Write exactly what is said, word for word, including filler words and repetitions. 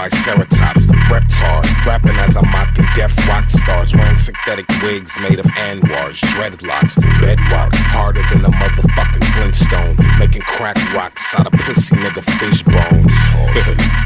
triceratops, reptar, rapping as I'm mocking deaf rock stars, wearing synthetic wigs made of Anwars, dreadlocks, bedrock, harder than a motherfucking Flintstone, making crack rocks out of pussy nigga fish bones.